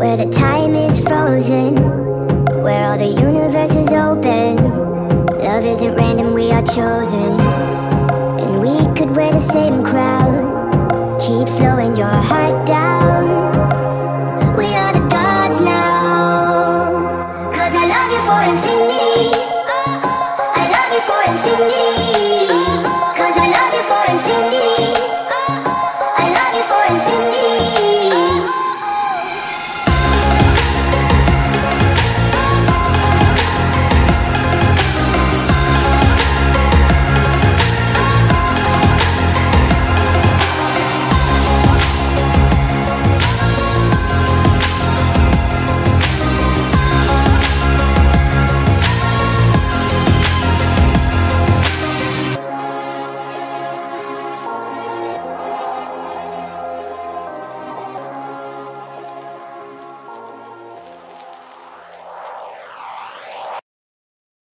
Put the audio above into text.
where the time is frozen, where all the universe is open. Love isn't random, we are chosen, and we could wear the same crown. Keep slowing your heart down.